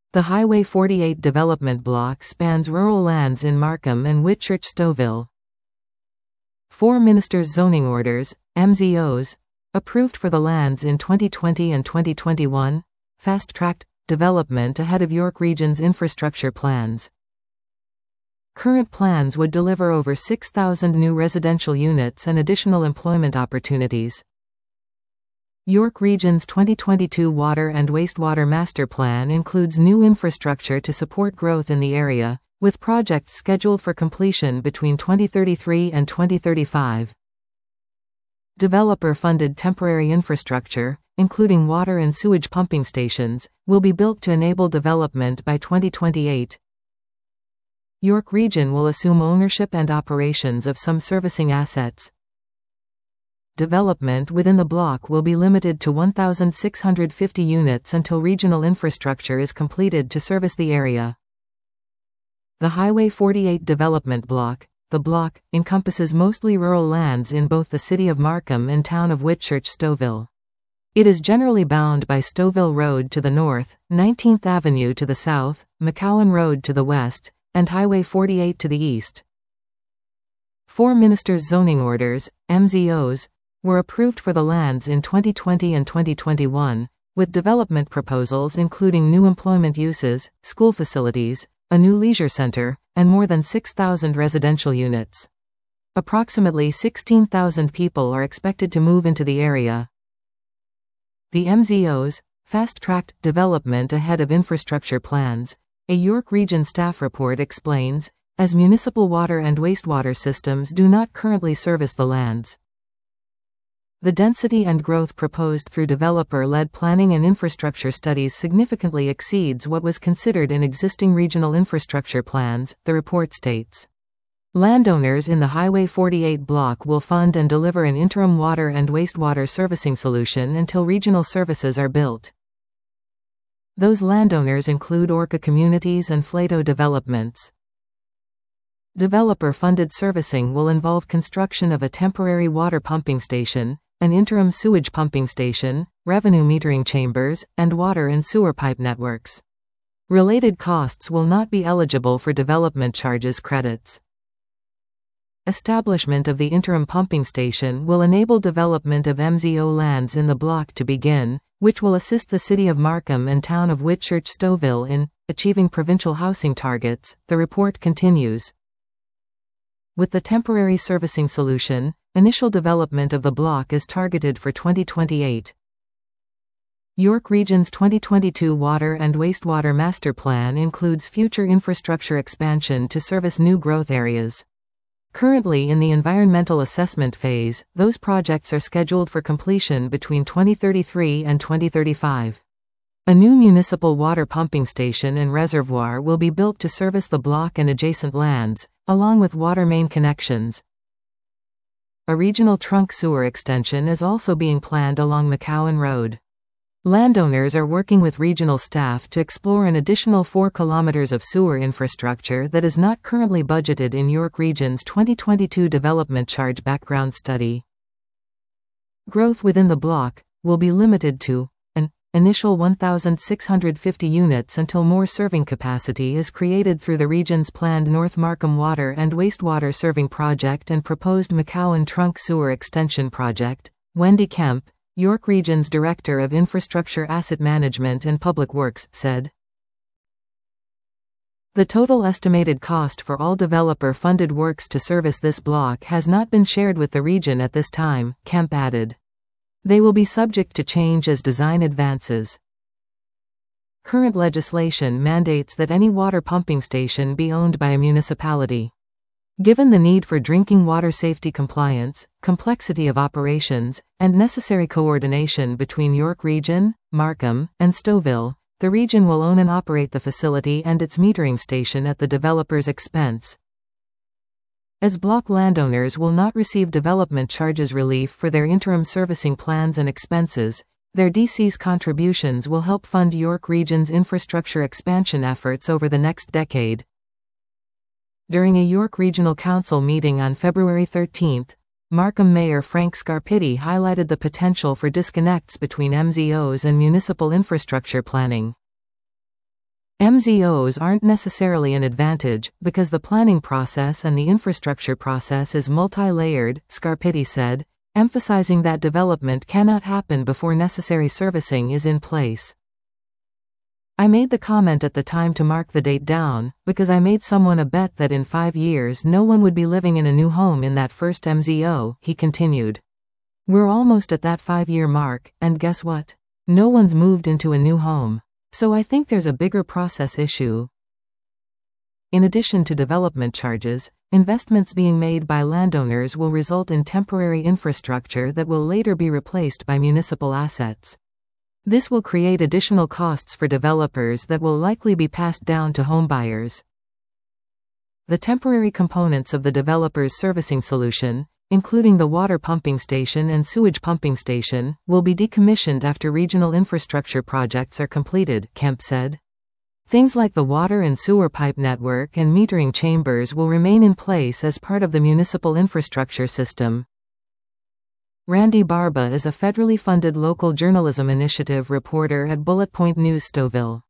The Highway 48 development block spans rural lands in Markham and Whitchurch-Stouffville. 4 Ministers' Zoning Orders, MZOs, approved for the lands in 2020 and 2021, fast-tracked development ahead of York Region's infrastructure plans. Current plans would deliver over 6,000 new residential units and additional employment opportunities. York Region's 2022 Water and Wastewater Master Plan includes new infrastructure to support growth in the area, with projects scheduled for completion between 2033 and 2035. Developer-funded temporary infrastructure, including water and sewage pumping stations, will be built to enable development by 2028. York Region will assume ownership and operations of some servicing assets. Development within the block will be limited to 1,650 units until regional infrastructure is completed to service the area. The Highway 48 development block, the block, encompasses mostly rural lands in both the city of Markham and town of Whitchurch-Stouffville. It is generally bound by Stouffville Road to the north, 19th Avenue to the south, McCowan Road to the west, and Highway 48 to the east. 4 Ministers' Zoning Orders, MZOs, were approved for the lands in 2020 and 2021, with development proposals including new employment uses, school facilities, a new leisure center, and more than 6,000 residential units. Approximately 16,000 people are expected to move into the area. The MZOs, fast-tracked development ahead of infrastructure plans, a York Region staff report explains, as municipal water and wastewater systems do not currently service the lands. The density and growth proposed through developer-led planning and infrastructure studies significantly exceeds what was considered in existing regional infrastructure plans, the report states. Landowners in the Highway 48 block will fund and deliver an interim water and wastewater servicing solution until regional services are built. Those landowners include Orca Communities and Flato Developments. Developer-funded servicing will involve construction of a temporary water pumping station, an interim sewage pumping station, revenue metering chambers, and water and sewer pipe networks. Related costs will not be eligible for development charges credits. Establishment of the interim pumping station will enable development of MZO lands in the block to begin, which will assist the city of Markham and town of Whitchurch-Stouffville in achieving provincial housing targets, the report continues. With the temporary servicing solution, initial development of the block is targeted for 2028. York Region's 2022 Water and Wastewater Master Plan includes future infrastructure expansion to service new growth areas. Currently in the environmental assessment phase, those projects are scheduled for completion between 2033 and 2035. A new municipal water pumping station and reservoir will be built to service the block and adjacent lands, along with water main connections. A regional trunk sewer extension is also being planned along McCowan Road. Landowners are working with regional staff to explore an additional 4 kilometers of sewer infrastructure that is not currently budgeted in York Region's 2022 development charge background study. Growth within the block will be limited to an initial 1,650 units until more serving capacity is created through the region's planned North Markham Water and Wastewater Serving Project and proposed McCowan Trunk Sewer Extension Project. Wendy Kemp, York Region's Director of Infrastructure Asset Management and Public Works, said. The total estimated cost for all developer-funded works to service this block has not been shared with the region at this time, Kemp added. They will be subject to change as design advances. Current legislation mandates that any water pumping station be owned by a municipality. Given the need for drinking water safety compliance, complexity of operations, and necessary coordination between York Region, Markham, and Stouffville, the region will own and operate the facility and its metering station at the developer's expense. As block landowners will not receive development charges relief for their interim servicing plans and expenses, their DC's contributions will help fund York Region's infrastructure expansion efforts over the next decade. During a York Regional Council meeting on February 13, Markham Mayor Frank Scarpitti highlighted the potential for disconnects between MZOs and municipal infrastructure planning. MZOs aren't necessarily an advantage, because the planning process and the infrastructure process is multi-layered, Scarpitti said, emphasizing that development cannot happen before necessary servicing is in place. I made the comment at the time to mark the date down, because I made someone a bet that in 5 years no one would be living in a new home in that first MZO, he continued. We're almost at that 5-year mark, and guess what? No one's moved into a new home. So I think there's a bigger process issue. In addition to development charges, investments being made by landowners will result in temporary infrastructure that will later be replaced by municipal assets. This will create additional costs for developers that will likely be passed down to homebuyers. The temporary components of the developer's servicing solution, including the water pumping station and sewage pumping station, will be decommissioned after regional infrastructure projects are completed, Kemp said. Things like the water and sewer pipe network and metering chambers will remain in place as part of the municipal infrastructure system. Randy Barba is a federally funded local journalism initiative reporter at Bullet Point News, Stouffville.